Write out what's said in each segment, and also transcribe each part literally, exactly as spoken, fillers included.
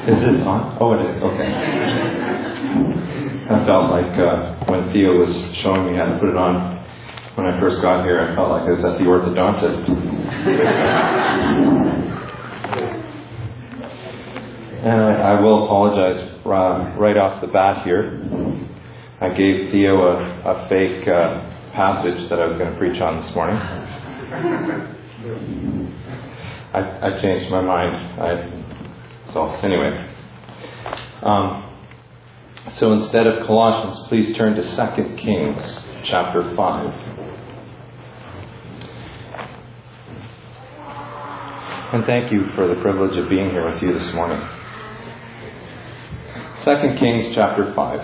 Is this on? Oh, it is. Okay. I felt like uh, when Theo was showing me how to put it on when I first got here, I felt like I was at the orthodontist. And I, I will apologize uh, right off the bat here. I gave Theo a, a fake uh, passage that I was going to preach on this morning. I, I changed my mind. I, so anyway. Um, so instead of Colossians, please turn to Second Kings chapter five. And thank you for the privilege of being here with you this morning. Second Kings chapter five.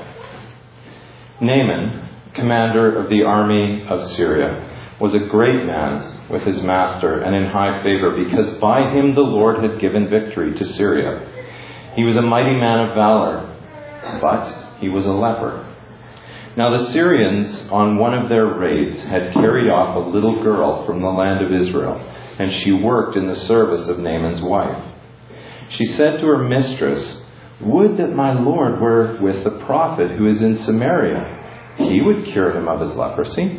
Naaman, commander of the army of Syria, was a great man with his master and in high favor, because by him the Lord had given victory to Syria. He was a mighty man of valor, but he was a leper. Now the Syrians, on one of their raids, had carried off a little girl from the land of Israel, and she worked in the service of Naaman's wife. She said to her mistress, "Would that my Lord were with the prophet who is in Samaria. He would cure him of his leprosy."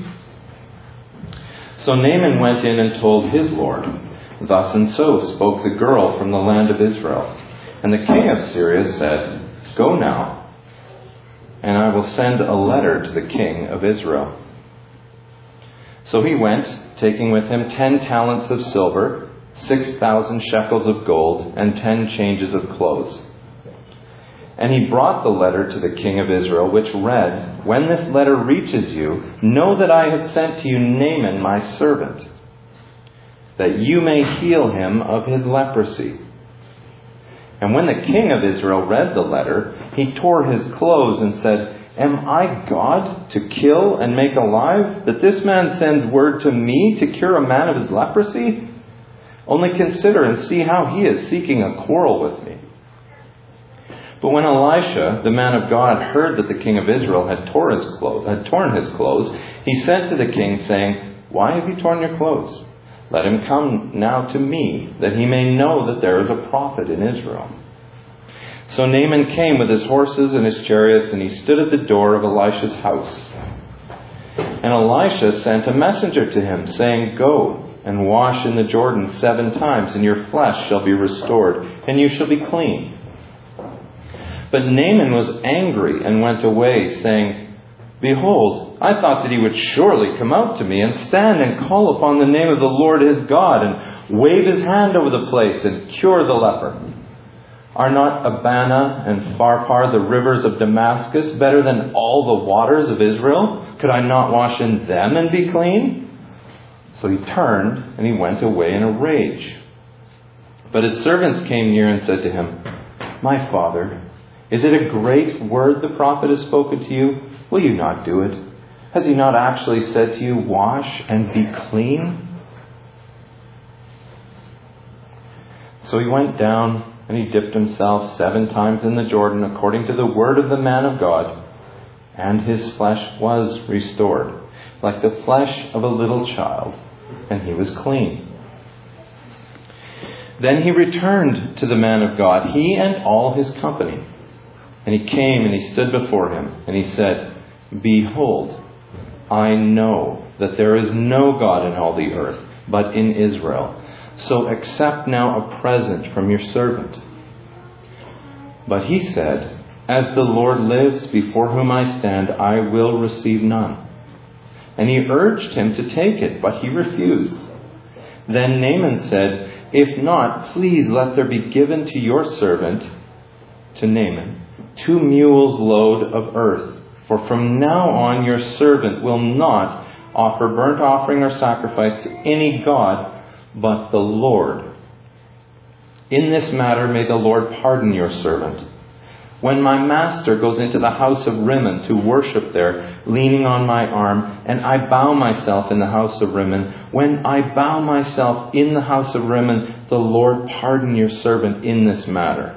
So Naaman went in and told his Lord. Thus and so spoke the girl from the land of Israel. And the king of Syria said, "Go now, and I will send a letter to the king of Israel." So he went, taking with him ten talents of silver, six thousand shekels of gold, and ten changes of clothes. And he brought the letter to the king of Israel, which read, "When this letter reaches you, know that I have sent to you Naaman my servant, that you may heal him of his leprosy." And when the king of Israel read the letter, he tore his clothes and said, "Am I God to kill and make alive, that this man sends word to me to cure a man of his leprosy? Only consider and see how he is seeking a quarrel with me." But when Elisha, the man of God, heard that the king of Israel had, tore his clothes, had torn his clothes, he sent to the king, saying, "Why have you torn your clothes? Let him come now to me, that he may know that there is a prophet in Israel." So Naaman came with his horses and his chariots, and he stood at the door of Elisha's house. And Elisha sent a messenger to him, saying, "Go and wash in the Jordan seven times, and your flesh shall be restored, and you shall be clean." But Naaman was angry and went away, saying, "Behold, I thought that he would surely come out to me and stand and call upon the name of the Lord his God and wave his hand over the place and cure the leper. Are not Abana and Pharpar, the rivers of Damascus, better than all the waters of Israel? Could I not wash in them and be clean?" So he turned and he went away in a rage. But his servants came near and said to him, "My father, is it a great word the prophet has spoken to you? Will you not do it? Has he not actually said to you, 'Wash and be clean'?" So he went down and he dipped himself seven times in the Jordan according to the word of the man of God, and his flesh was restored, like the flesh of a little child, and he was clean. Then he returned to the man of God, he and all his company. And he came and he stood before him, and he said, "Behold, I know that there is no God in all the earth, but in Israel. So accept now a present from your servant." But he said, "As the Lord lives, before whom I stand, I will receive none." And he urged him to take it, but he refused. Then Naaman said, "If not, please let there be given to your servant," to Naaman, "two mules' load of earth. For from now on your servant will not offer burnt offering or sacrifice to any god but the Lord. In this matter may the Lord pardon your servant. When my master goes into the house of Rimmon to worship there, leaning on my arm, and I bow myself in the house of Rimmon, when I bow myself in the house of Rimmon, the Lord pardon your servant in this matter."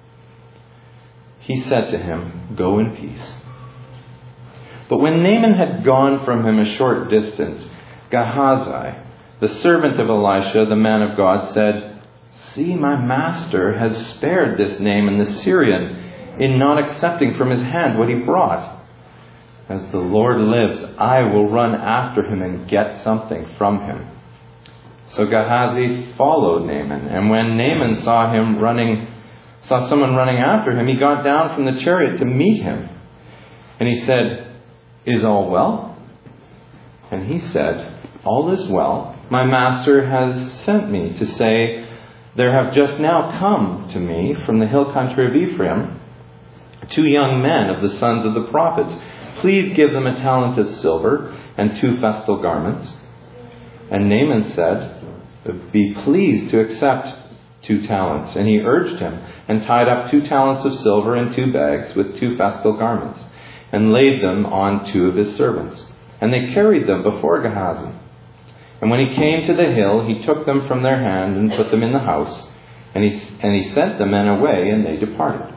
He said to him, "Go in peace." But when Naaman had gone from him a short distance, Gehazi, the servant of Elisha, the man of God, said, See, my master has spared this Naaman the Syrian in not accepting from his hand what he brought. As the Lord lives, I will run after him and get something from him." So Gehazi followed Naaman, and when Naaman saw him running, saw someone running after him, he got down from the chariot to meet him. And he said, "Is all well?" And he said, "All is well. My master has sent me to say, there have just now come to me from the hill country of Ephraim two young men of the sons of the prophets. Please give them a talent of silver and two festal garments." And Naaman said, "Be pleased to accept two talents." And he urged him, and tied up two talents of silver in two bags with two festal garments, and laid them on two of his servants. And they carried them before Gehazi. And when he came to the hill, he took them from their hand and put them in the house. And he, and he sent the men away, and they departed.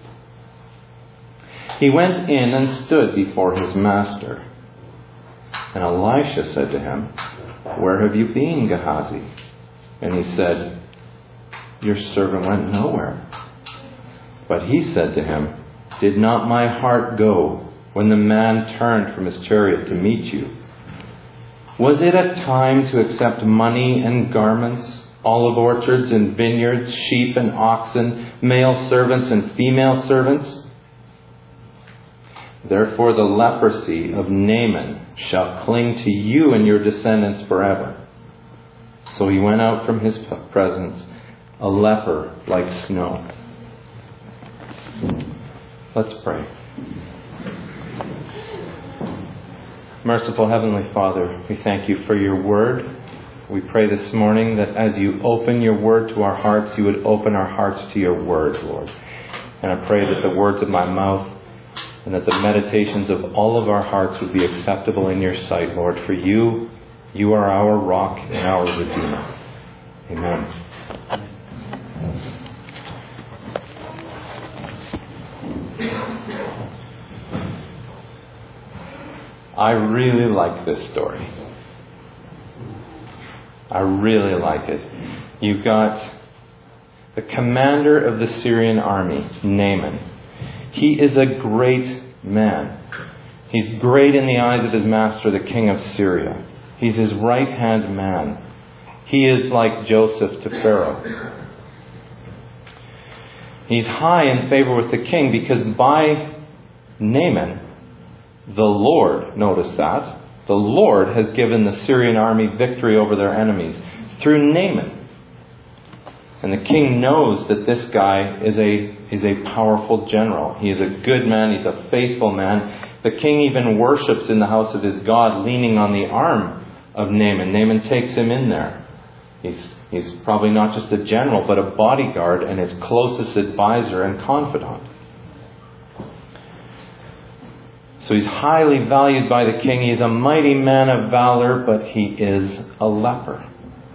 He went in and stood before his master. And Elisha said to him, "Where have you been, Gehazi?" And he said, "Your servant went nowhere." But he said to him, "Did not my heart go when the man turned from his chariot to meet you? Was it a time to accept money and garments, olive orchards and vineyards, sheep and oxen, male servants and female servants? Therefore the leprosy of Naaman shall cling to you and your descendants forever." So he went out from his presence, a leper like snow. Let's pray. Merciful Heavenly Father, we thank you for your word. We pray this morning that as you open your word to our hearts, you would open our hearts to your word, Lord. And I pray that the words of my mouth and that the meditations of all of our hearts would be acceptable in your sight, Lord. For you, you are our rock and our Redeemer. Amen. I really like this story. I really like it. You've got the commander of the Syrian army, Naaman. He is a great man. He's great in the eyes of his master, the king of Syria. He's his right-hand man. He is like Joseph to Pharaoh. He's high in favor with the king because by Naaman, the Lord, notice that, the Lord has given the Syrian army victory over their enemies through Naaman. And the king knows that this guy is a is a powerful general. He is a good man. He's a faithful man. The king even worships in the house of his God, leaning on the arm of Naaman. Naaman takes him in there. He's, he's probably not just a general, but a bodyguard and his closest advisor and confidant. So he's highly valued by the king. He's a mighty man of valor, but he is a leper.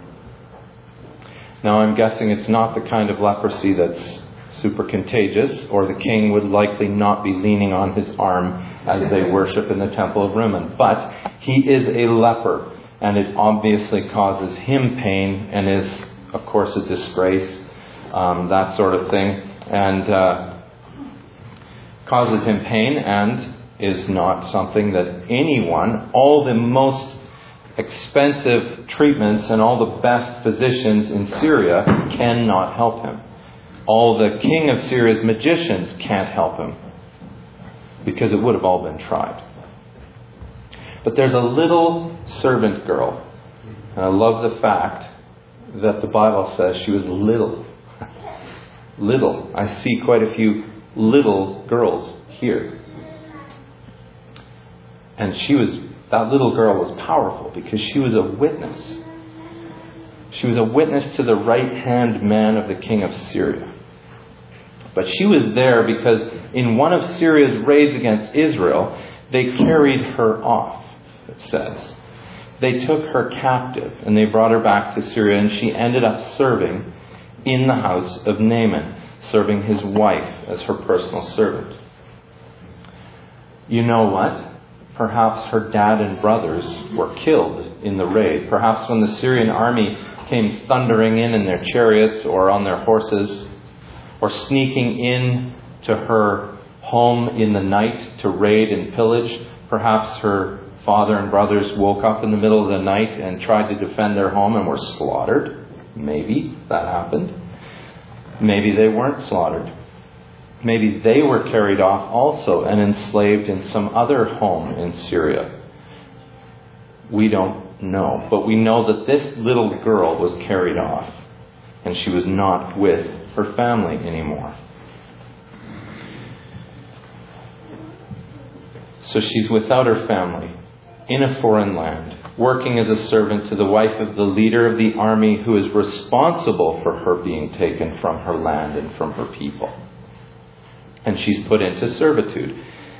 Now I'm guessing it's not the kind of leprosy that's super contagious, or the king would likely not be leaning on his arm as they worship in the temple of Rimmon. But he is a leper, and it obviously causes him pain and is, of course, a disgrace, um, that sort of thing, and uh, causes him pain and is not something that anyone, all the most expensive treatments and all the best physicians in Syria cannot help him. All the king of Syria's magicians can't help him because it would have all been tried. But there's a little servant girl. And I love the fact that the Bible says she was little. Little. I see quite a few little girls here. And she was, that little girl was powerful because she was a witness. She was a witness to the right-hand man of the king of Syria. But she was there because in one of Syria's raids against Israel, they carried her off, it says. They took her captive and they brought her back to Syria, and she ended up serving in the house of Naaman, serving his wife as her personal servant. You know what? Perhaps her dad and brothers were killed in the raid. Perhaps when the Syrian army came thundering in in their chariots or on their horses, or sneaking in to her home in the night to raid and pillage. Perhaps her father and brothers woke up in the middle of the night and tried to defend their home and were slaughtered. Maybe that happened. Maybe they weren't slaughtered. Maybe they were carried off also and enslaved in some other home in Syria. We don't know. But we know that this little girl was carried off and she was not with her family anymore. So she's without her family, in a foreign land, working as a servant to the wife of the leader of the army who is responsible for her being taken from her land and from her people. And she's put into servitude.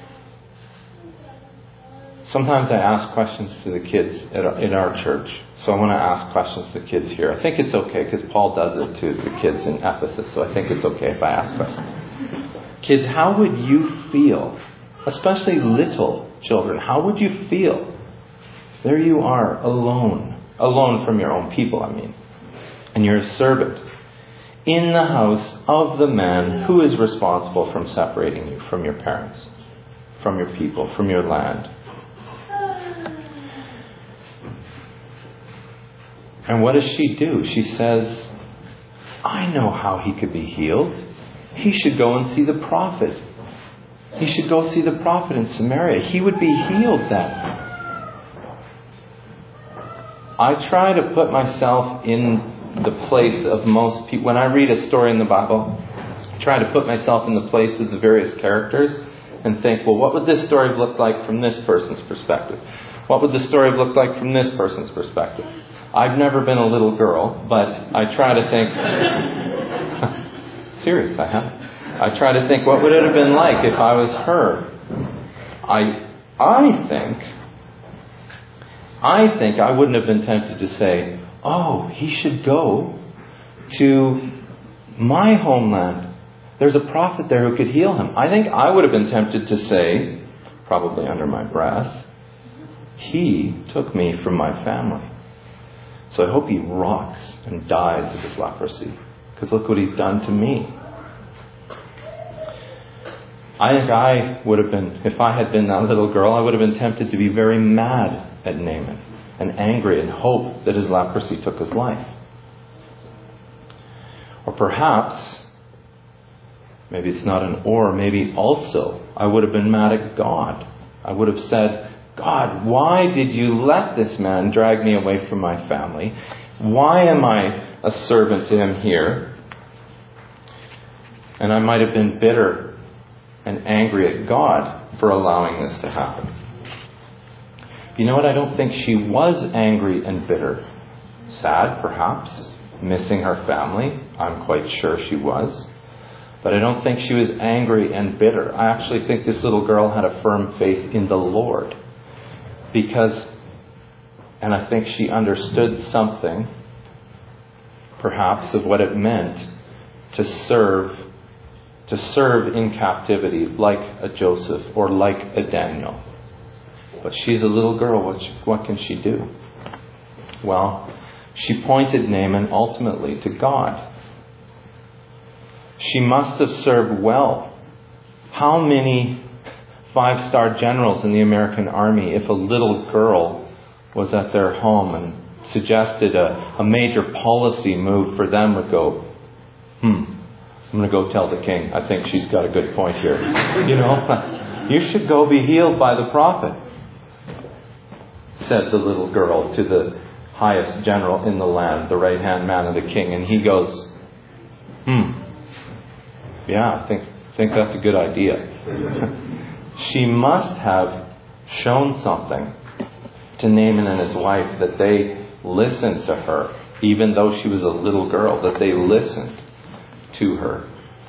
Sometimes I ask questions to the kids in our church. So I want to ask questions to the kids here. I think it's okay because Paul does it to the kids in Ephesus. So I think it's okay if I ask questions. Kids, how would you feel? Especially little children, how would you feel? There you are, alone. Alone from your own people, I mean. And you're a servant in the house of the man who is responsible from separating you from your parents, from your people, from your land. And what does she do? She says, I know how he could be healed. He should go and see the prophet. He should go see the prophet in Samaria. He would be healed then. I try to put myself in the place of most people. When I read a story in the Bible, I try to put myself in the place of the various characters and think, well, what would this story look like from this person's perspective? What would the story look like from this person's perspective? I've never been a little girl, but I try to think... Serious, I have. I try to think, what would it have been like if I was her? I, I think, I think I wouldn't have been tempted to say, oh, he should go to my homeland. There's a prophet there who could heal him. I think I would have been tempted to say, probably under my breath, he took me from my family. So I hope he rots and dies of his leprosy. Because look what he's done to me. I think I would have been, if I had been that little girl, I would have been tempted to be very mad at Naaman and angry and hope that his leprosy took his life. Or perhaps, maybe it's not an or, maybe also, I would have been mad at God. I would have said, God, why did you let this man drag me away from my family? Why am I a servant to him here? And I might have been bitter and angry at God for allowing this to happen. You know what? I don't think she was angry and bitter. Sad, perhaps. Missing her family. I'm quite sure she was. But I don't think she was angry and bitter. I actually think this little girl had a firm faith in the Lord. Because, and I think she understood something, perhaps, of what it meant to serve to serve in captivity like a Joseph or like a Daniel. But she's a little girl. What, what can she do? Well, she pointed Naaman ultimately to God. She must have served well. How many five-star generals in the American Army, if a little girl was at their home and suggested a, a major policy move for them, would go, hmm, I'm going to go tell the king. I think she's got a good point here. You know, you should go be healed by the prophet, said the little girl to the highest general in the land, the right-hand man of the king. And he goes, hmm, yeah, I think, think that's a good idea. She must have shown something to Naaman and his wife, that they listened to her, even though she was a little girl, that they listened to her.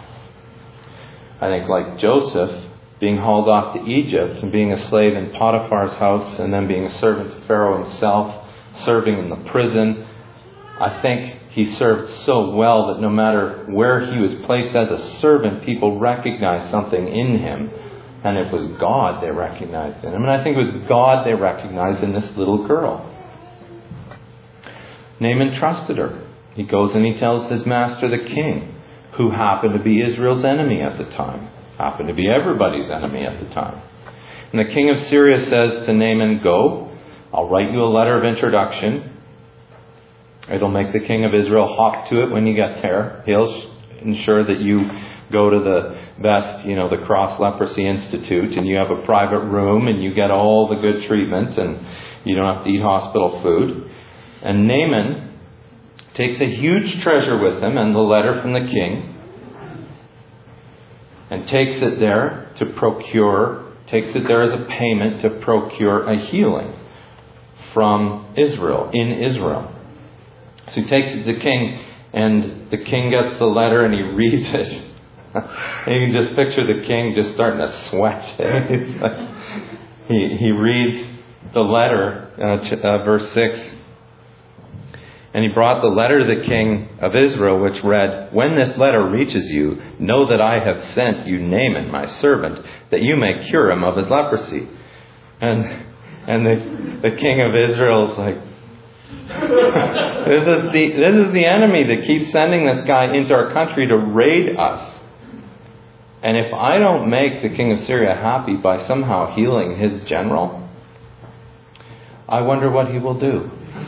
I think like Joseph, being hauled off to Egypt and being a slave in Potiphar's house and then being a servant to Pharaoh himself, serving in the prison, I think he served so well that no matter where he was placed as a servant, people recognized something in him. And it was God they recognized in him. And I think it was God they recognized in this little girl. Naaman trusted her. He goes and he tells his master, the king, who happened to be Israel's enemy at the time. Happened to be everybody's enemy at the time. And the king of Syria says to Naaman, go, I'll write you a letter of introduction. It'll make the king of Israel hop to it when you get there. He'll ensure that you go to the best, you know, the Cross Leprosy Institute, and you have a private room and you get all the good treatment and you don't have to eat hospital food. And Naaman takes a huge treasure with him and the letter from the king and takes it there to procure, takes it there as a payment to procure a healing from Israel, in Israel. So he takes it to the king, and the king gets the letter and he reads it. And you can just picture the king just starting to sweat. It's like, he, he reads the letter, uh, ch- uh, verse six. And he brought the letter to the king of Israel, which read, when this letter reaches you, know that I have sent you Naaman, my servant, that you may cure him of his leprosy. And and the, the king of Israel is like, this is the this is the enemy that keeps sending this guy into our country to raid us. And if I don't make the king of Syria happy by somehow healing his general, I wonder what he will do.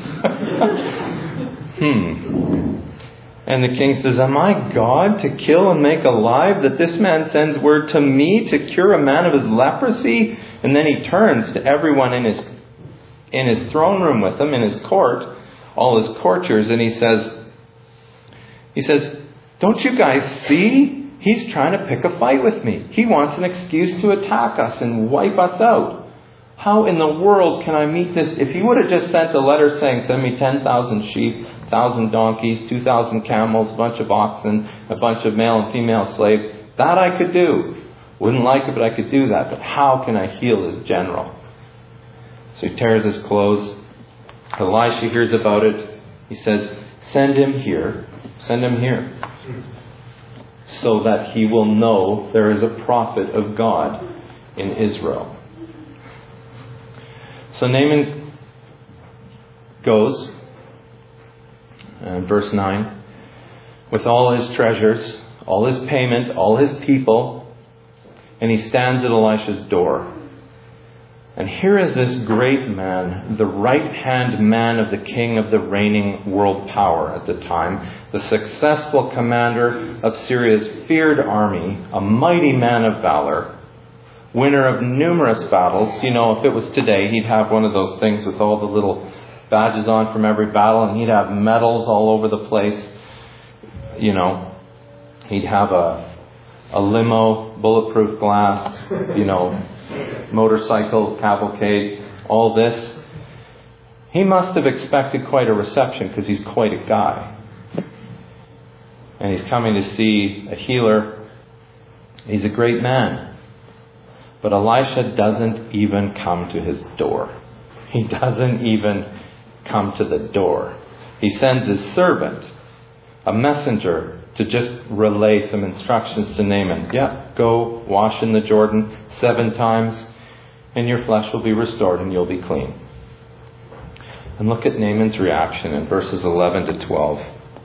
Hmm. And the king says, am I God to kill and make alive, that this man sends word to me to cure a man of his leprosy? And then he turns to everyone in his in his throne room with him, in his court, all his courtiers, and he says, he says, don't you guys see? He's trying to pick a fight with me. He wants an excuse to attack us and wipe us out. How in the world can I meet this? If he would have just sent a letter saying, send me ten thousand sheep, one thousand donkeys, two thousand camels, a bunch of oxen, a bunch of male and female slaves, that I could do. Wouldn't like it, but I could do that. But how can I heal his general? So he tears his clothes. Elisha hears about it. He says, send him here. Send him here. So that he will know there is a prophet of God in Israel. So Naaman goes, uh, verse nine, with all his treasures, all his payment, all his people, and he stands at Elisha's door. And here is this great man, the right-hand man of the king of the reigning world power at the time, the successful commander of Syria's feared army, a mighty man of valor, winner of numerous battles. You know, if it was today, he'd have one of those things with all the little badges on from every battle, and he'd have medals all over the place. You know, he'd have a, a limo, bulletproof glass, you know, motorcycle, cavalcade, all this. He must have expected quite a reception because he's quite a guy. And he's coming to see a healer. He's a great man. But Elisha doesn't even come to his door. He doesn't even come to the door. He sends his servant, a messenger, to just relay some instructions to Naaman. Yeah, go wash in the Jordan seven times and your flesh will be restored and you'll be clean. And look at Naaman's reaction in verses eleven to twelve.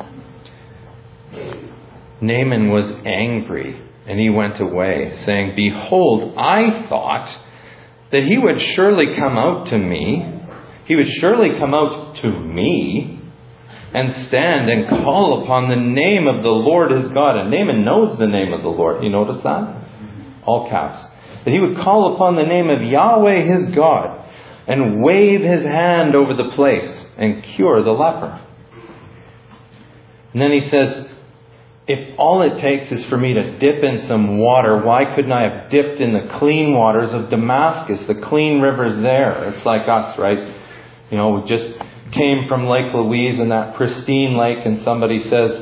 Naaman was angry and he went away, saying, behold, I thought that he would surely come out to me. He would surely come out to me and stand and call upon the name of the Lord his God. And Naaman knows the name of the Lord. You notice that? All caps. That he would call upon the name of Yahweh his God and wave his hand over the place and cure the leper. And then he says, if all it takes is for me to dip in some water, why couldn't I have dipped in the clean waters of Damascus, the clean rivers there? It's like us, right? You know, we just came from Lake Louise and that pristine lake, and somebody says,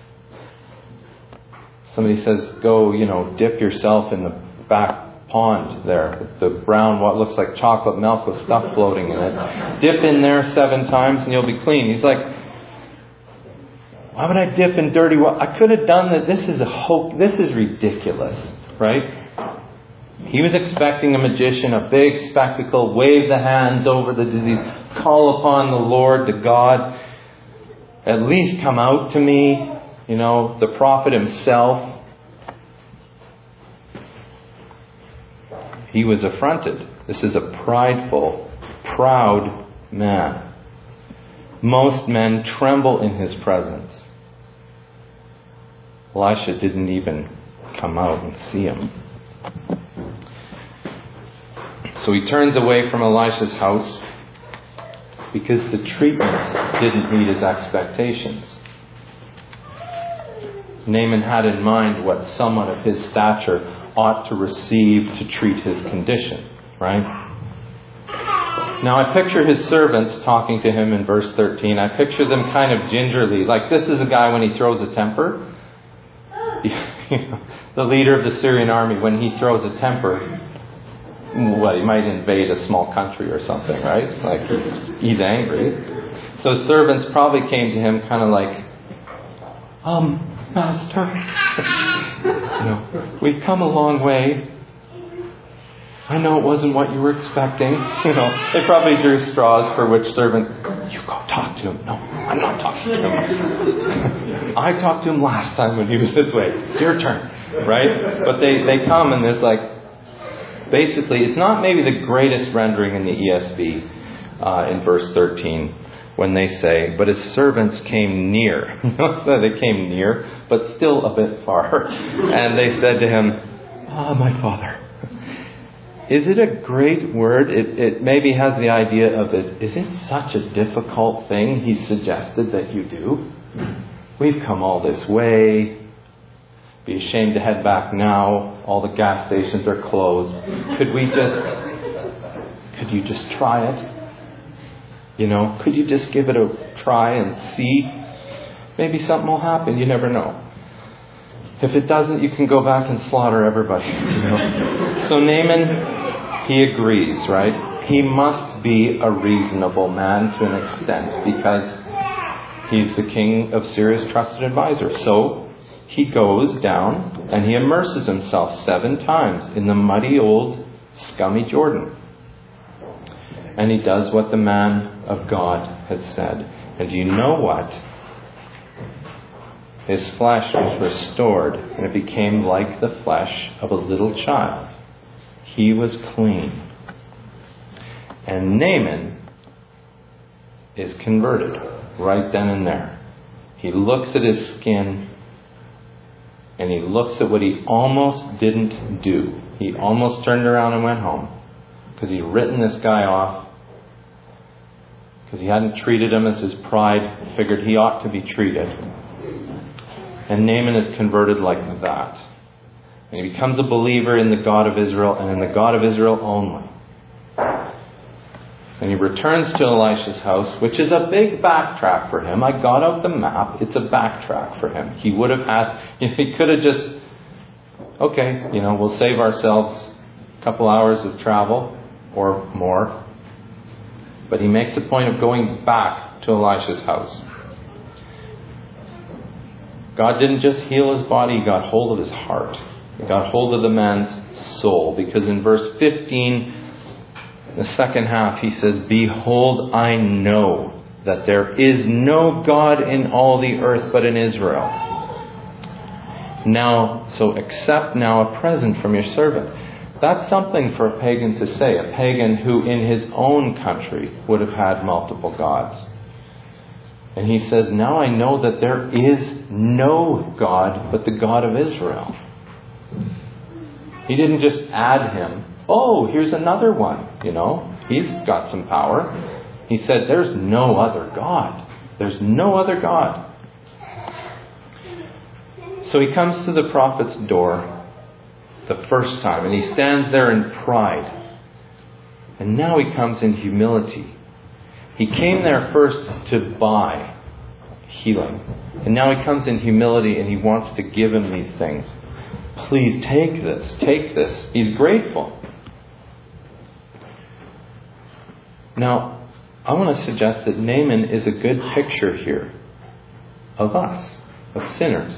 somebody says, go, you know, dip yourself in the back pond there, the brown, what looks like chocolate milk with stuff floating in it. Dip in there seven times and you'll be clean. He's like, why would I dip in dirty water? I could have done that. This is a hoax. This is ridiculous, right? He was expecting a magician, a big spectacle, wave the hands over the disease, call upon the Lord, the God. At least come out to me. You know, the prophet himself. He was affronted. This is a prideful, proud man. Most men tremble in his presence. Elisha didn't even come out and see him. So he turns away from Elisha's house because the treatment didn't meet his expectations. Naaman had in mind what someone of his stature ought to receive to treat his condition, right? Now I picture his servants talking to him in verse thirteen. I picture them kind of gingerly, like this is a guy when he throws a temper. The leader of the Syrian army, when he throws a temper, well, he might invade a small country or something, right? Like he's, he's angry. So servants probably came to him kind of like, um, Master, you know, we've come a long way. I know it wasn't what you were expecting. You know, they probably drew straws for which servant, you go talk to him. No, I'm not talking to him. I talked to him last time when he was this way. It's your turn, right? But they, they come and there's like, basically, it's not maybe the greatest rendering in the E S V uh, in verse thirteen when they say, but his servants came near. So they came near, but still a bit far. And they said to him, ah, my father. Is it a great word? It, it maybe has the idea of it. Is it such a difficult thing he suggested that you do? We've come all this way. Be ashamed to head back now. All the gas stations are closed. Could we just, could you just try it? You know, could you just give it a try and see? Maybe something will happen. You never know. If it doesn't, you can go back and slaughter everybody. You know? So Naaman, he agrees, right? He must be a reasonable man to an extent because he's the king of Syria's trusted advisor. So he goes down and he immerses himself seven times in the muddy old scummy Jordan. And he does what the man of God has said. And do you know what? His flesh was restored, and it became like the flesh of a little child. He was clean. And Naaman is converted right then and there. He looks at his skin, and he looks at what he almost didn't do. He almost turned around and went home because he'd written this guy off because he hadn't treated him as his pride figured he ought to be treated. And Naaman is converted like that. And he becomes a believer in the God of Israel and in the God of Israel only. And he returns to Elisha's house, which is a big backtrack for him. I got out the map. It's a backtrack for him. He would have had, you know, he could have just, okay, you know, we'll save ourselves a couple hours of travel or more. But he makes a point of going back to Elisha's house. God didn't just heal his body, he got hold of his heart. He got hold of the man's soul. Because in verse fifteen, the second half, he says, behold, I know that there is no God in all the earth but in Israel. Now, so accept now a present from your servant. That's something for a pagan to say. A pagan who in his own country would have had multiple gods. And he says, now I know that there is no God but the God of Israel. He didn't just add him. Oh, here's another one. You know, he's got some power. He said, there's no other God. There's no other God. So he comes to the prophet's door the first time, and he stands there in pride. And now he comes in humility. He came there first to buy healing. And now he comes in humility and he wants to give him these things. Please take this, take this. He's grateful. Now, I want to suggest that Naaman is a good picture here of us, of sinners.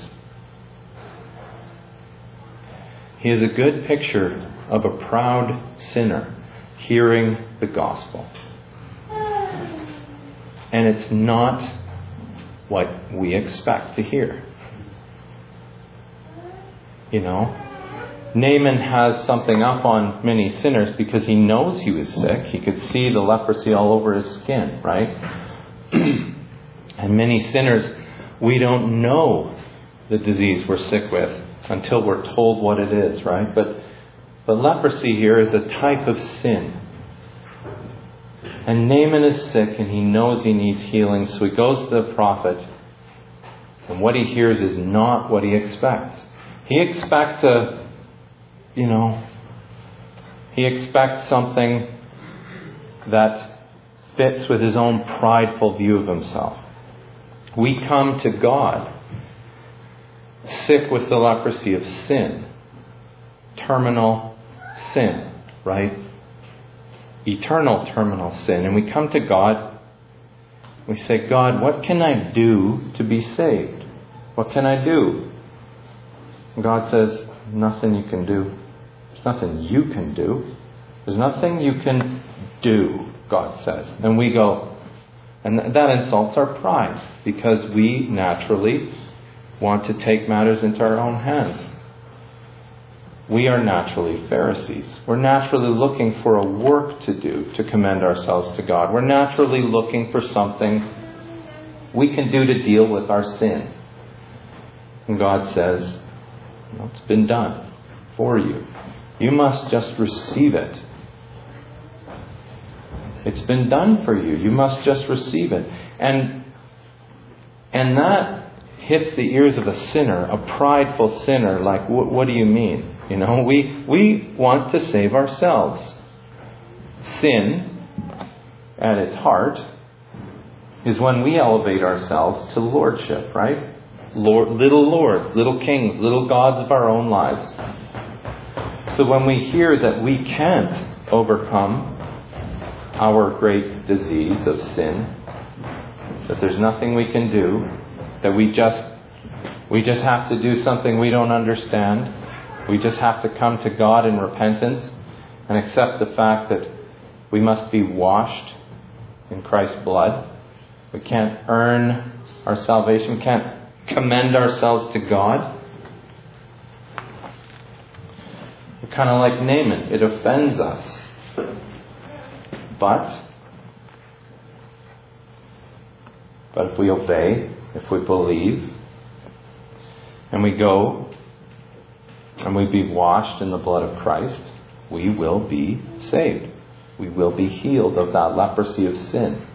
He is a good picture of a proud sinner hearing the gospel. And it's not what we expect to hear. You know? Naaman has something up on many sinners because he knows he was sick. He could see the leprosy all over his skin, right? And many sinners, we don't know the disease we're sick with until we're told what it is, right? But, but leprosy here is a type of sin. And Naaman is sick and he knows he needs healing, so he goes to the prophet. And what he hears is not what he expects. He expects a, you know, he expects something that fits with his own prideful view of himself. We come to God sick with the leprosy of sin. Terminal sin, right? Eternal terminal sin. And we come to God, we say, God, what can I do to be saved? What can I do? And God says, nothing you can do. There's nothing you can do. There's nothing you can do, God says. And we go, and that insults our pride, because we naturally want to take matters into our own hands. We are naturally Pharisees. We're naturally looking for a work to do to commend ourselves to God. We're naturally looking for something we can do to deal with our sin. And God says, well, it's been done for you. You must just receive it. It's been done for you. You must just receive it. And, and that hits the ears of a sinner, a prideful sinner, like, what, what do you mean? You know, we, we want to save ourselves. Sin, at its heart, is when we elevate ourselves to lordship, right? Lord, little lords, little kings, little gods of our own lives. So when we hear that we can't overcome our great disease of sin, that there's nothing we can do, that we just we just have to do something we don't understand, we just have to come to God in repentance and accept the fact that we must be washed in Christ's blood. We can't earn our salvation, we can't commend ourselves to God. We're kind of like Naaman. It offends us. But, but if we obey, if we believe, and we go, and we be washed in the blood of Christ, we will be saved. We will be healed of that leprosy of sin.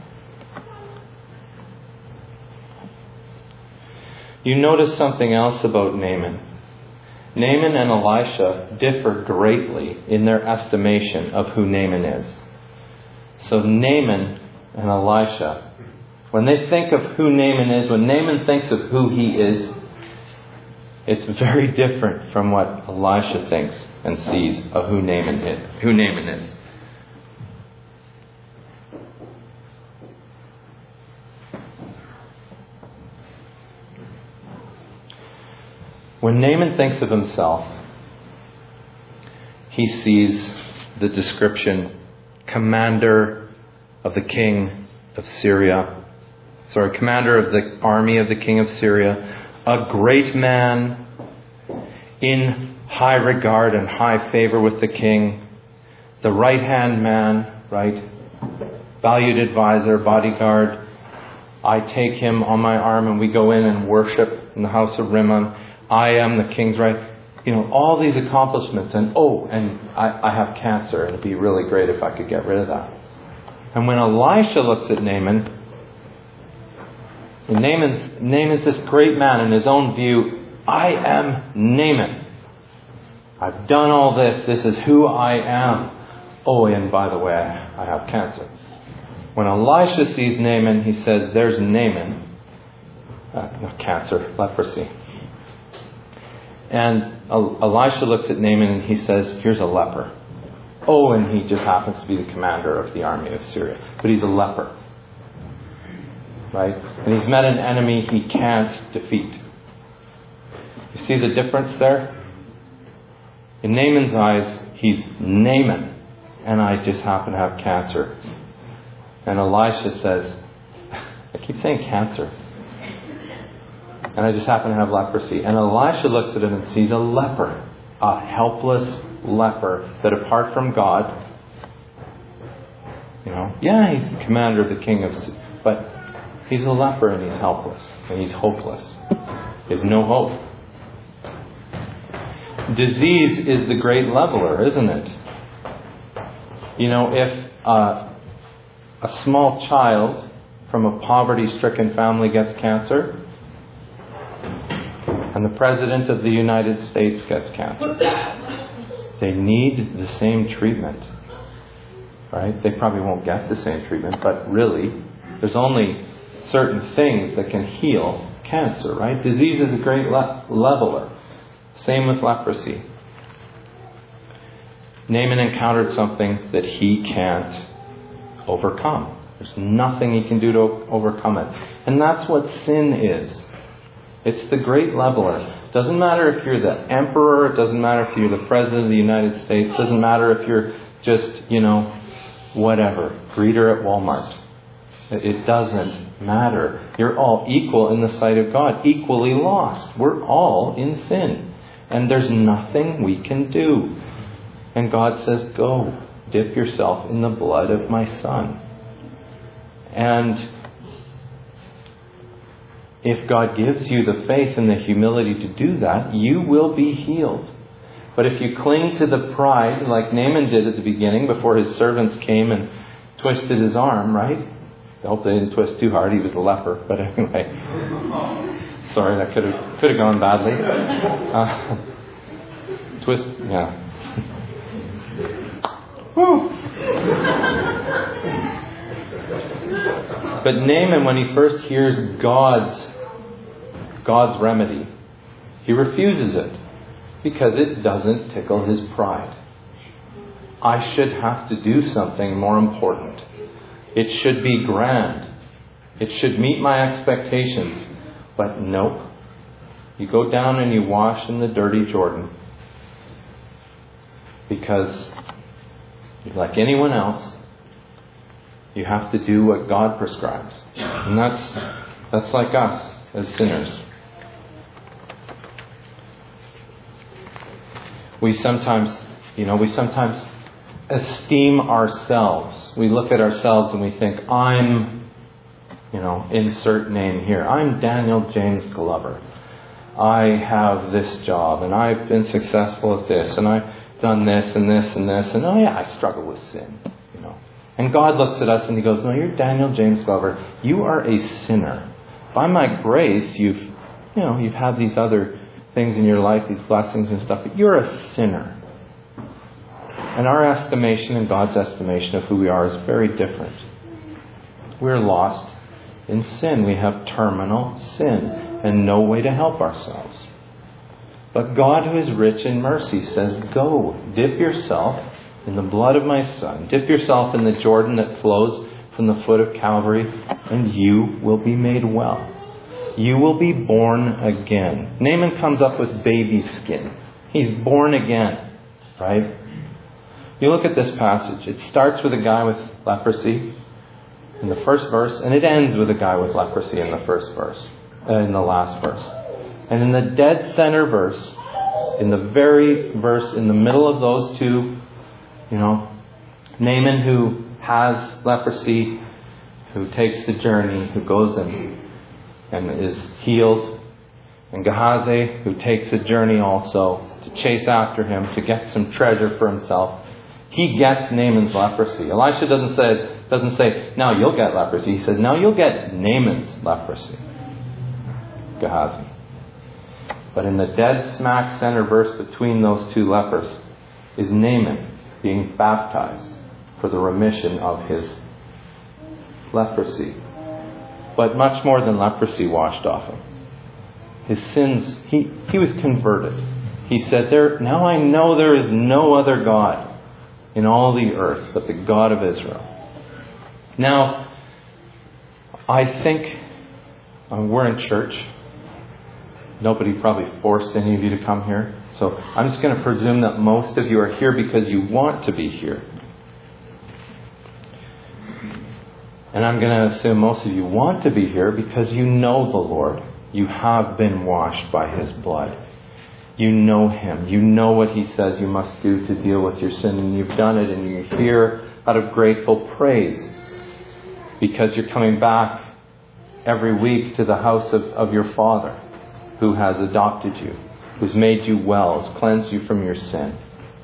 You notice something else about Naaman. Naaman and Elisha differ greatly in their estimation of who Naaman is. So Naaman and Elisha, when they think of who Naaman is, when Naaman thinks of who he is, it's very different from what Elisha thinks and sees of who Naaman is. Who Naaman is. When Naaman thinks of himself, he sees the description, commander of the king of Syria. Sorry, commander of the army of the king of Syria. A great man in high regard and high favor with the king. The right-hand man, right? Valued advisor, bodyguard. I take him on my arm and we go in and worship in the house of Rimmon. I am the king's right. You know, all these accomplishments. And oh, and I, I have cancer. It'd be really great if I could get rid of that. And when Elisha looks at Naaman, and Naaman's, Naaman's this great man in his own view. I am Naaman. I've done all this. This is who I am. Oh, and by the way, I have cancer. When Elisha sees Naaman, he says, there's Naaman. Uh, not cancer, leprosy. And Elisha looks at Naaman and he says, here's a leper. Oh, and he just happens to be the commander of the army of Syria. But he's a leper. Right? And he's met an enemy he can't defeat. You see the difference there? In Naaman's eyes, he's Naaman. And I just happen to have cancer. And Elisha says, I keep saying cancer. and I just happen to have leprosy. And Elisha looks at him and sees a leper, a helpless leper, that apart from God, you know, yeah, he's the commander of the king of, but he's a leper and he's helpless and he's hopeless. There's no hope. Disease is the great leveler, isn't it? You know, if uh, a small child from a poverty-stricken family gets cancer, and the President of the United States gets cancer, they need the same treatment. Right? They probably won't get the same treatment, but really, there's only certain things that can heal cancer, right? Disease is a great le- leveler. Same with leprosy. Naaman encountered something that he can't overcome. There's nothing he can do to overcome it. And that's what sin is. It's the great leveler. It doesn't matter if you're the emperor. It doesn't matter if you're the president of the United States. It doesn't matter if you're just, you know, whatever, greeter at Walmart. It doesn't matter. You're all equal in the sight of God, equally lost. We're all in sin. And there's nothing we can do. And God says, go, dip yourself in the blood of my Son. And if God gives you the faith and the humility to do that, you will be healed. But if you cling to the pride, like Naaman did at the beginning, before his servants came and twisted his arm, right? I hope they didn't twist too hard. He was a leper. But anyway. Sorry, that could have could have gone badly. Uh, twist, yeah. Woo. But Naaman, when he first hears God's God's remedy, he refuses it because it doesn't tickle his pride. I should have to do something more important. It should be grand. It should meet my expectations. But nope. You go down and you wash in the dirty Jordan because, like anyone else, you have to do what God prescribes. And that's that's like us as sinners. We sometimes, you know, we sometimes esteem ourselves. We look at ourselves and we think, I'm, you know, insert name here. I'm Daniel James Glover. I have this job and I've been successful at this and I've done this and this and this and oh yeah, I struggle with sin, you know. And God looks at us and He goes, no, you're Daniel James Glover. You are a sinner. By my grace, you've, you know, you've had these other things in your life, these blessings and stuff, but you're a sinner. And our estimation and God's estimation of who we are is very different. We're lost in sin. We have terminal sin and no way to help ourselves. But God, who is rich in mercy, says, go, dip yourself in the blood of my Son. Dip yourself in the Jordan that flows from the foot of Calvary, and you will be made well. You will be born again. Naaman comes up with baby skin. He's born again, right? You look at this passage. It starts with a guy with leprosy in the first verse, and it ends with a guy with leprosy in the first verse, uh, in the last verse. And in the dead center verse, in the very verse in the middle of those two, you know, Naaman, who has leprosy, who takes the journey, who goes and and is healed, and Gehazi, who takes a journey also to chase after him, to get some treasure for himself. He gets Naaman's leprosy. Elisha doesn't say, doesn't say, now you'll get leprosy. He says, now you'll get Naaman's leprosy. Gehazi. But in the dead smack center verse between those two lepers is Naaman being baptized for the remission of his leprosy. But much more than leprosy washed off him. His sins, he, he was converted. He said, "There now I know there is no other God in all the earth but the God of Israel." Now, I think um, we're in church. Nobody probably forced any of you to come here. So I'm just going to presume that most of you are here because you want to be here. And I'm going to assume most of you want to be here because you know the Lord You have been washed by His blood. You know Him. You know what He says you must do to deal with your sin, and you've done it, and you're here out of grateful praise because you're coming back every week to the house of, of your Father who has adopted you, who's made you well, has cleansed you from your sin.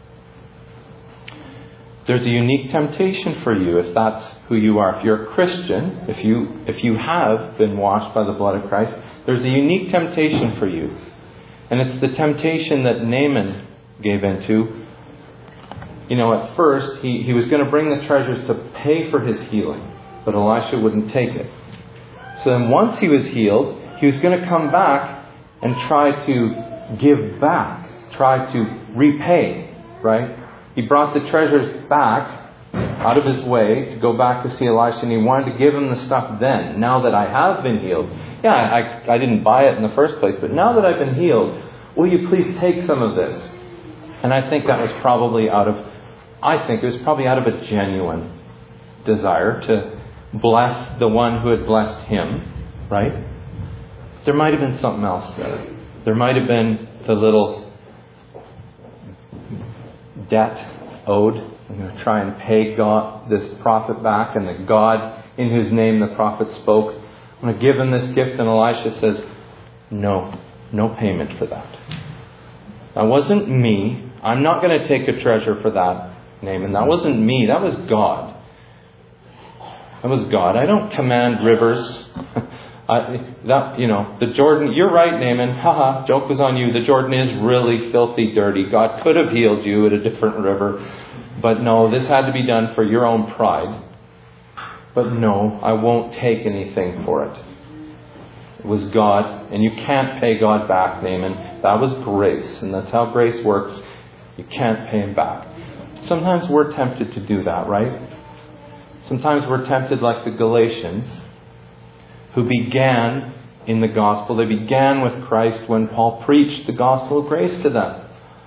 There's a unique temptation for you if that's who you are. If you're a Christian, if you if you have been washed by the blood of Christ, there's a unique temptation for you. And it's the temptation that Naaman gave into. You know, at first, he, he was going to bring the treasures to pay for his healing, but Elisha wouldn't take it. So then once he was healed, he was going to come back and try to give back, try to repay, right? He brought the treasures back out of his way to go back to see Elisha, and he wanted to give him the stuff then. Now that I have been healed, yeah, I, I didn't buy it in the first place, but now that I've been healed, will you please take some of this? And I think that was probably out of, I think it was probably out of a genuine desire to bless the one who had blessed him, right? There might have been something else there. There might have been the little debt owed. I'm going to try and pay God, this prophet back, and the God in whose name the prophet spoke, I'm going to give him this gift. And Elisha says, no, no payment for that. That wasn't me. I'm not going to take a treasure for that, Naaman. That wasn't me. That was God. That was God. I don't command rivers. I, that, you know, the Jordan, you're right, Naaman. Haha, joke was on you. The Jordan is really filthy dirty. God could have healed you at a different river. But no, this had to be done for your own pride. But no, I won't take anything for it. It was God, and you can't pay God back, Naaman. That was grace, and that's how grace works. You can't pay Him back. Sometimes we're tempted to do that, right? Sometimes we're tempted like the Galatians, who began in the gospel. They began with Christ when Paul preached the gospel of grace to them.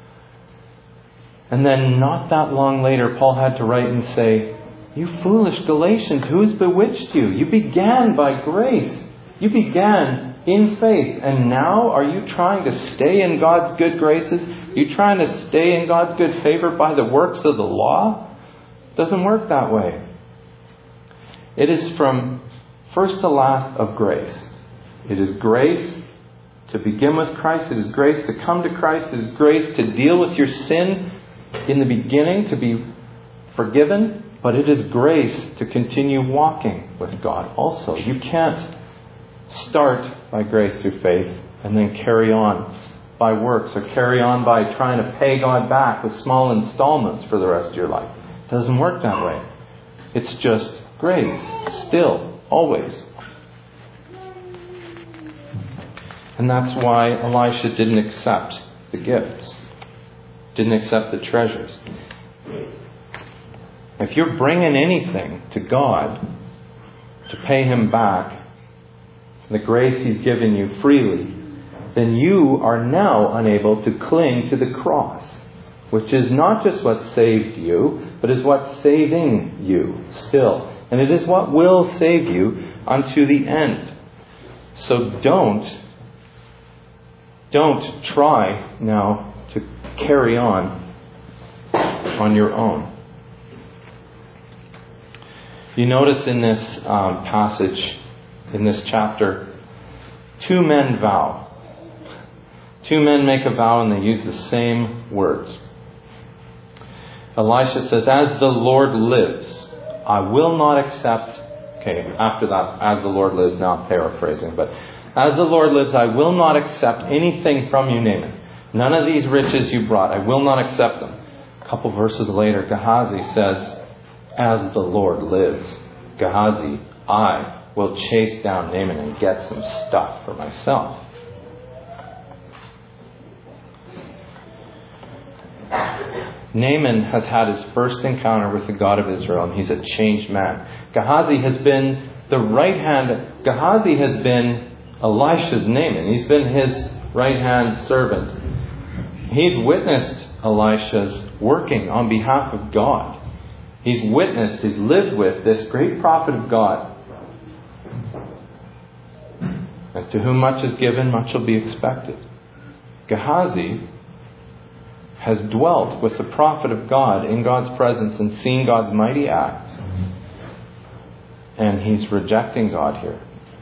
And then not that long later, Paul had to write and say, you foolish Galatians, who's bewitched you? You began by grace. You began in faith. And now are you trying to stay in God's good graces? Are you trying to stay in God's good favor by the works of the law? It doesn't work that way. It is from first to last of grace. It is grace to begin with Christ. It is grace to come to Christ. It is grace to deal with your sin in the beginning, to be forgiven. But it is grace to continue walking with God also. You can't start by grace through faith and then carry on by works, or carry on by trying to pay God back with small installments for the rest of your life. It doesn't work that way. It's just grace, still, always. And that's why Elisha didn't accept the gifts, didn't accept the treasures. If you're bringing anything to God to pay Him back, the grace He's given you freely, then you are now unable to cling to the cross, which is not just what saved you, but is what's saving you still. And it is what will save you unto the end. So don't, don't try now to carry on on your own. You notice in this um, passage, in this chapter, two men vow. Two men make a vow and they use the same words. Elisha says, as the Lord lives, I will not accept... Okay, after that, as the Lord lives, now I'm paraphrasing, but as the Lord lives, I will not accept anything from you, Naaman. None of these riches you brought, I will not accept them. A couple verses later, Gehazi says, as the Lord lives, Gehazi, I will chase down Naaman and get some stuff for myself. Naaman has had his first encounter with the God of Israel, and he's a changed man. Gehazi has been the right hand. Gehazi has been Elisha's Naaman. He's been his right hand servant. He's witnessed Elisha's working on behalf of God. He's witnessed, he's lived with this great prophet of God. And And to whom much is given, much will be expected. Gehazi has dwelt with the prophet of God in God's presence and seen God's mighty acts. And he's rejecting God here.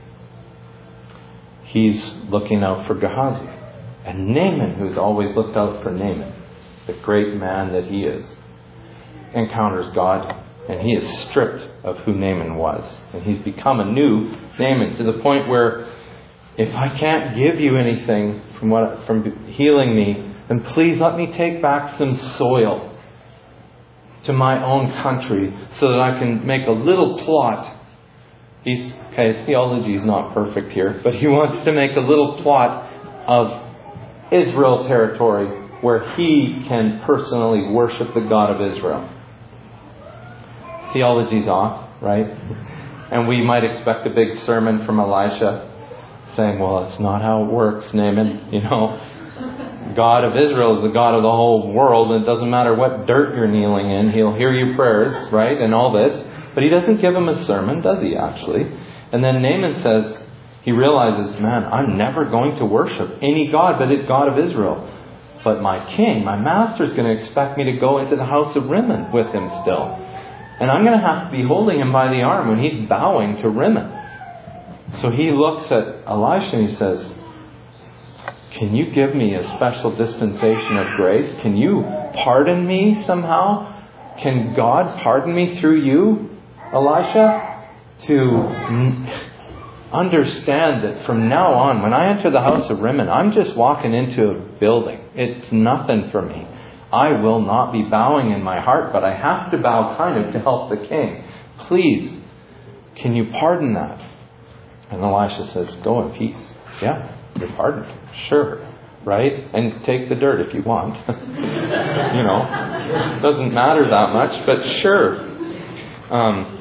He's looking out for Gehazi. And Naaman, who's always looked out for Naaman, the great man that he is, encounters God, and he is stripped of who Naaman was. And he's become a new Naaman, to the point where, if I can't give you anything from what from healing me, then please let me take back some soil to my own country so that I can make a little plot. He's, okay, his theology is not perfect here, but he wants to make a little plot of Israel territory where he can personally worship the God of Israel. Theology's off, right? And we might expect a big sermon from Elisha saying, well, it's not how it works, Naaman. You know, God of Israel is the God of the whole world, and it doesn't matter what dirt you're kneeling in, He'll hear your prayers, right? And all this. But he doesn't give him a sermon, does he actually? And then Naaman says, he realizes, man, I'm never going to worship any God but the God of Israel. But my king, my master, is going to expect me to go into the house of Rimmon with him still. And I'm going to have to be holding him by the arm when he's bowing to Rimmon. So he looks at Elisha and he says, can you give me a special dispensation of grace? Can you pardon me somehow? Can God pardon me through you, Elisha? To understand that from now on, when I enter the house of Rimmon, I'm just walking into a building. It's nothing for me. I will not be bowing in my heart, but I have to bow kind of to help the king. Please, can you pardon that? And Elisha says, go in peace. Yeah, you're pardoned. Sure. Right? And take the dirt if you want. You know, doesn't matter that much, but sure. Um,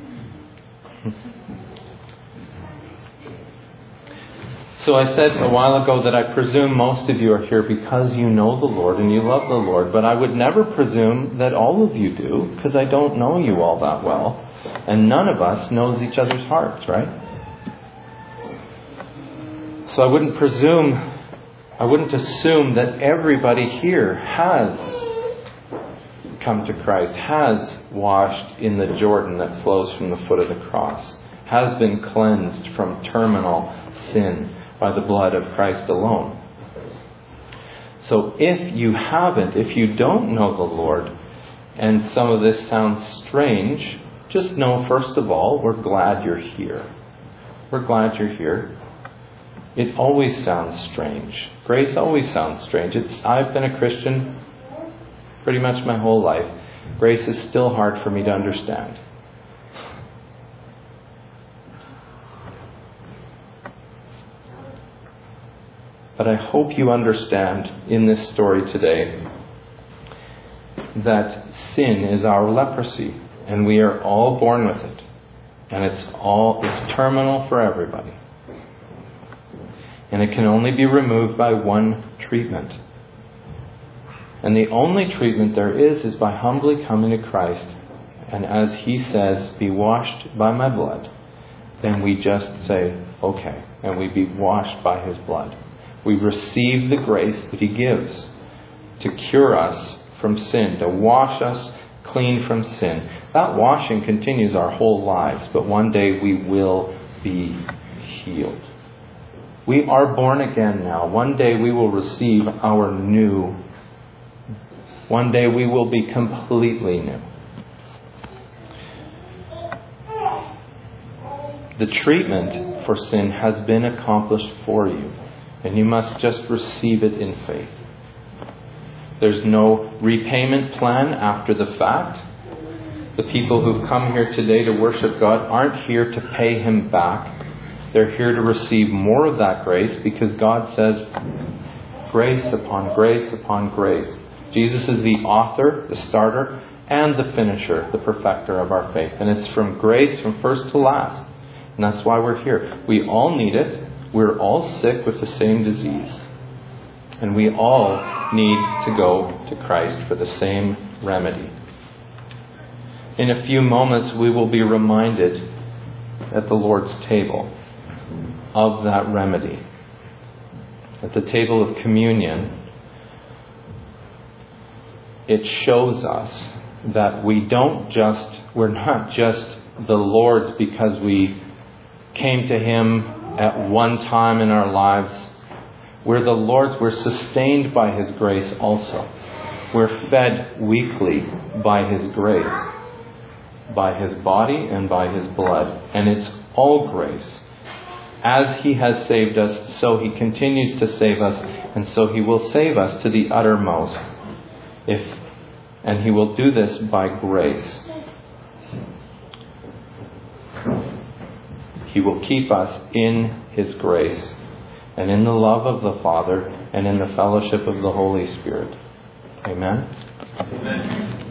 So I said a while ago that I presume most of you are here because you know the Lord and you love the Lord. But I would never presume that all of you do, because I don't know you all that well. And none of us knows each other's hearts, right? So I wouldn't presume, I wouldn't assume that everybody here has come to Christ, has washed in the Jordan that flows from the foot of the cross, has been cleansed from terminal sin by the blood of Christ alone. So if you haven't, if you don't know the Lord, and some of this sounds strange, just know, first of all, we're glad you're here. We're glad you're here. It always sounds strange. Grace always sounds strange. It's, I've been a Christian pretty much my whole life. Grace is still hard for me to understand. But I hope you understand in this story today that sin is our leprosy, and we are all born with it. And it's all it's terminal for everybody. And it can only be removed by one treatment. And the only treatment there is is by humbly coming to Christ. And as He says, be washed by my blood. Then we just say, okay. And we be washed by His blood. We receive the grace that He gives to cure us from sin, to wash us clean from sin. That washing continues our whole lives, but one day we will be healed. We are born again now. One day we will receive our new. One day we will be completely new. The treatment for sin has been accomplished for you. And you must just receive it in faith. There's no repayment plan after the fact. The people who've come here today to worship God aren't here to pay Him back. They're here to receive more of that grace, because God says grace upon grace upon grace. Jesus is the author, the starter, and the finisher, the perfecter of our faith. And it's from grace from first to last. And that's why we're here. We all need it. We're all sick with the same disease. And we all need to go to Christ for the same remedy. In a few moments, we will be reminded at the Lord's table of that remedy. At the table of communion, it shows us that we don't just, we're not just the Lord's because we came to Him at one time in our lives. We're the Lord's, we're sustained by His grace also. We're fed weekly by His grace, by His body and by His blood. And it's all grace. As He has saved us, so He continues to save us, and so He will save us to the uttermost. If, and He will do this by grace. He will keep us in His grace and in the love of the Father and in the fellowship of the Holy Spirit. Amen? Amen.